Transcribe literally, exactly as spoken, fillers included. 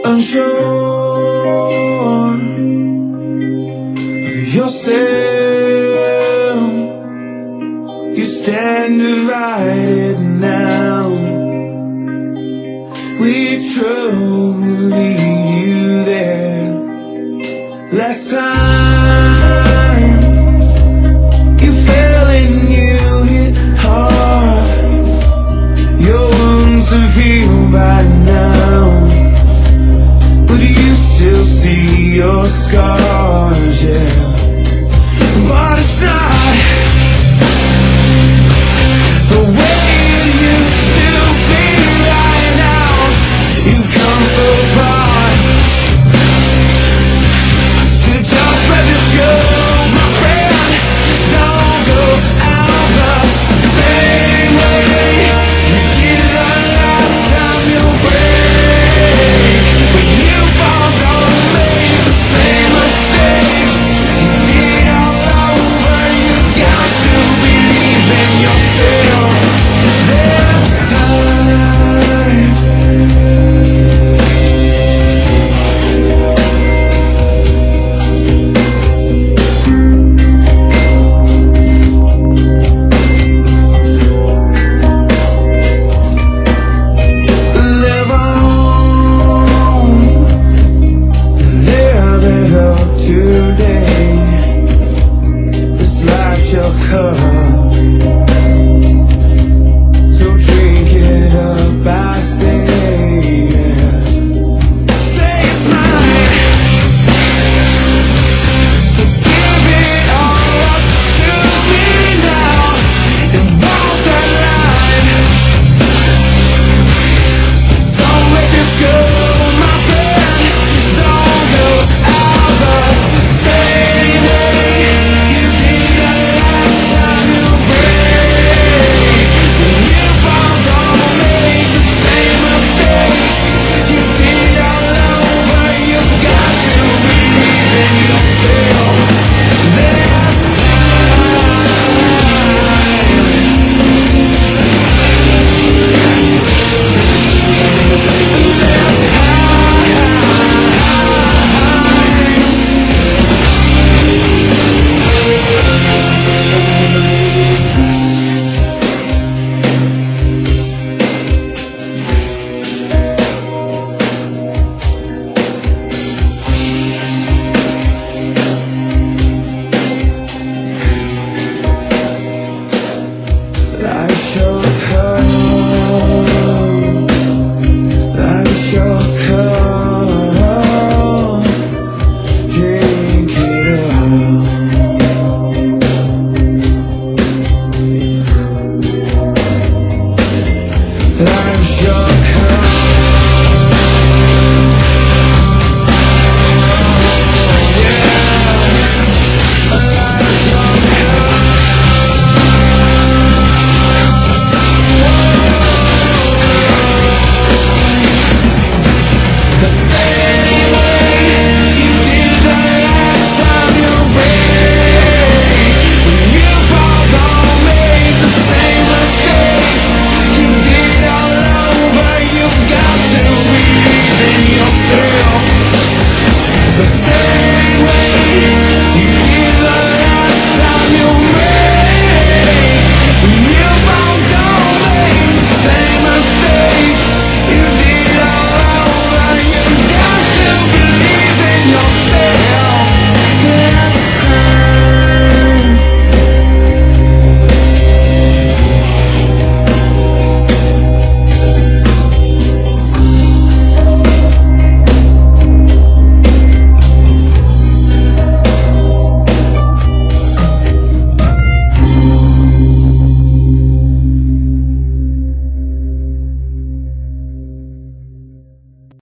unsure of yourself. You stand divided now. We truly lead you there. Last time you fell and you hit hard. Your wounds have healed by now, but you still see your scars, yeah. But it's not the way it used to be right now. You've come so far to just let this go, my friend. Don't go out the same way you did the last time you break. When you fall, don't make the same mistakes you did all over. You got to believe in yourself this time. Live on, live it up today. This life's your cup, so drink it up, I say.